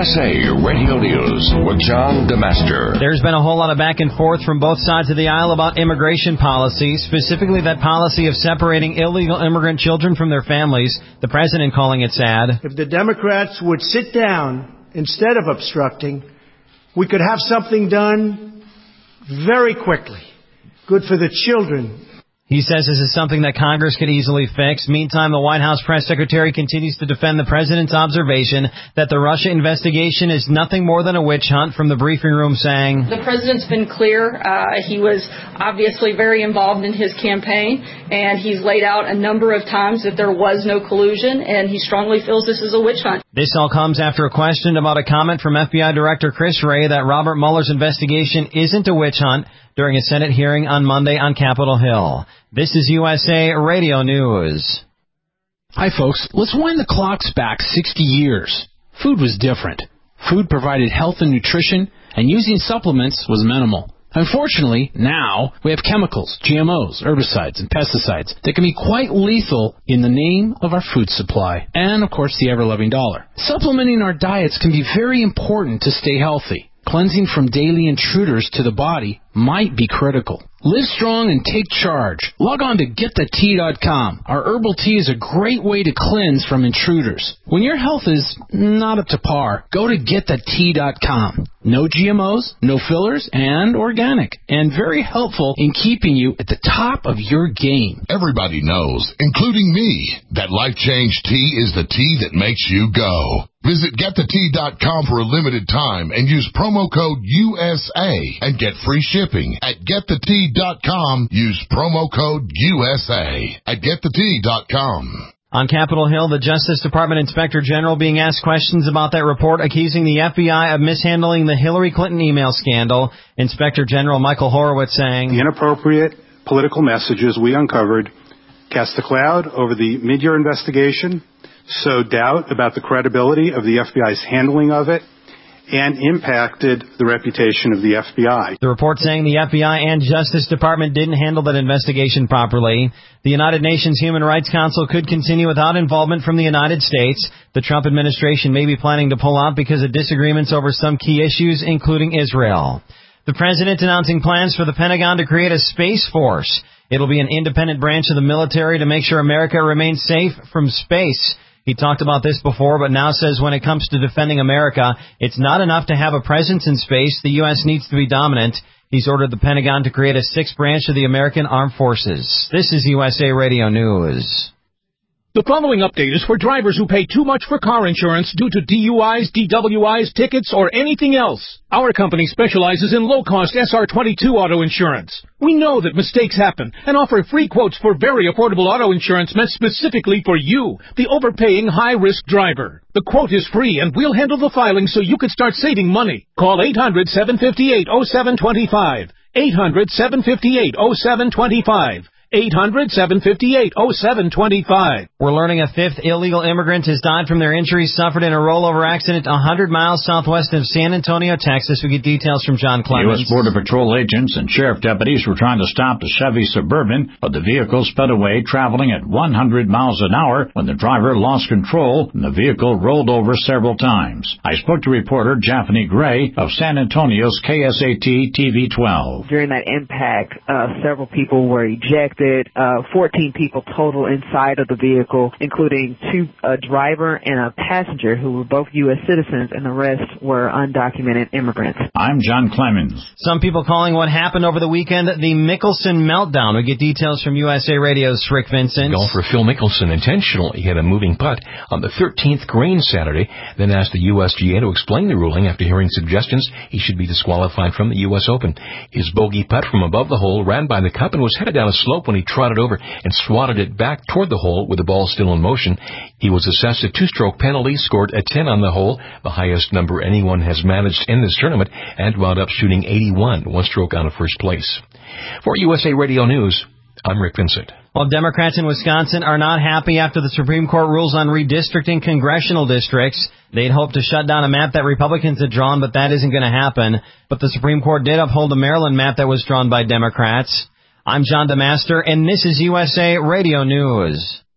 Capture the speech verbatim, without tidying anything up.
S A Radio News with John DeMaster. There's been a whole lot of back and forth from both sides of the aisle about immigration policy, specifically that policy of separating illegal immigrant children from their families, the president calling it sad. If the Democrats would sit down instead of obstructing, we could have something done very quickly. Good for the children. He says this is something that Congress could easily fix. Meantime, the White House press secretary continues to defend the president's observation that the Russia investigation is nothing more than a witch hunt, from the briefing room saying, the president's been clear. Uh, he was obviously very involved in his campaign, and he's laid out a number of times that there was no collusion, and he strongly feels this is a witch hunt. This all comes after a question about a comment from F B I Director Chris Wray that Robert Mueller's investigation isn't a witch hunt during a Senate hearing on Monday on Capitol Hill. This is U S A Radio News. Hi, folks. Let's wind the clocks back sixty years. Food was different. Food provided health and nutrition, and using supplements was minimal. Unfortunately, now we have chemicals, G M Os, herbicides, and pesticides that can be quite lethal in the name of our food supply and, of course, the ever-loving dollar. Supplementing our diets can be very important to stay healthy. Cleansing from daily intruders to the body might be critical. Live strong and take charge. Log on to get the tea dot com. Our herbal tea is a great way to cleanse from intruders. When your health is not up to par, go to get the tea dot com. No G M Os, no fillers, and organic. And very helpful in keeping you at the top of your game. Everybody knows, including me, that Life Change Tea is the tea that makes you go. Visit get the tea dot com for a limited time and use promo code U S A and get free shipping. At get the tea dot com, use promo code U S A at get the tea dot com. On Capitol Hill, the Justice Department Inspector General being asked questions about that report accusing the F B I of mishandling the Hillary Clinton email scandal. Inspector General Michael Horowitz saying, the inappropriate political messages we uncovered cast a cloud over the mid-year investigation, sowed doubt about the credibility of the F B I's handling of it, and impacted the reputation of the F B I. The report saying the F B I and Justice Department didn't handle that investigation properly. The United Nations Human Rights Council could continue without involvement from the United States. The Trump administration may be planning to pull out because of disagreements over some key issues, including Israel. The president announcing plans for the Pentagon to create a space force. It'll be an independent branch of the military to make sure America remains safe from space. He talked about this before, but now says when it comes to defending America, it's not enough to have a presence in space. The U S needs to be dominant. He's ordered the Pentagon to create a sixth branch of the American Armed Forces. This is U S A Radio News. The following update is for drivers who pay too much for car insurance due to D U Is, D W Is, tickets, or anything else. Our company specializes in low-cost S R twenty-two auto insurance. We know that mistakes happen and offer free quotes for very affordable auto insurance meant specifically for you, the overpaying high-risk driver. The quote is free, and we'll handle the filing so you can start saving money. Call eight hundred, seven five eight, oh seven two five. eight hundred, seven five eight, oh seven two five. eight hundred, seven five eight, oh seven two five. We're learning a fifth illegal immigrant has died from their injuries suffered in a rollover accident one hundred miles southwest of San Antonio, Texas. We get details from John Clemens. U S Border Patrol agents and sheriff deputies were trying to stop the Chevy Suburban, but the vehicle sped away traveling at one hundred miles an hour when the driver lost control and the vehicle rolled over several times. I spoke to reporter Japhanie Gray of San Antonio's K S A T T V twelve. During that impact, uh, several people were ejected. Uh, fourteen people total inside of the vehicle, including two, a driver and a passenger who were both U S citizens, and the rest were undocumented immigrants. I'm John Clemens. Some people calling what happened over the weekend the Mickelson meltdown. We get details from U S A Radio's Rick Vincent. Golfer Phil Mickelson intentionally hit a moving putt on the thirteenth green Saturday, then asked the U S G A to explain the ruling after hearing suggestions he should be disqualified from the U S Open. His bogey putt from above the hole ran by the cup and was headed down a slope when he trotted over and swatted it back toward the hole with the ball still in motion. He was assessed a two-stroke penalty, scored a ten on the hole, the highest number anyone has managed in this tournament, and wound up shooting eighty-one, one stroke out of first place. For U S A Radio News, I'm Rick Vincent. Well, Democrats in Wisconsin are not happy after the Supreme Court rules on redistricting congressional districts. They'd hoped to shut down a map that Republicans had drawn, but that isn't going to happen. But the Supreme Court did uphold the Maryland map that was drawn by Democrats. I'm John DeMaster, and this is U S A Radio News.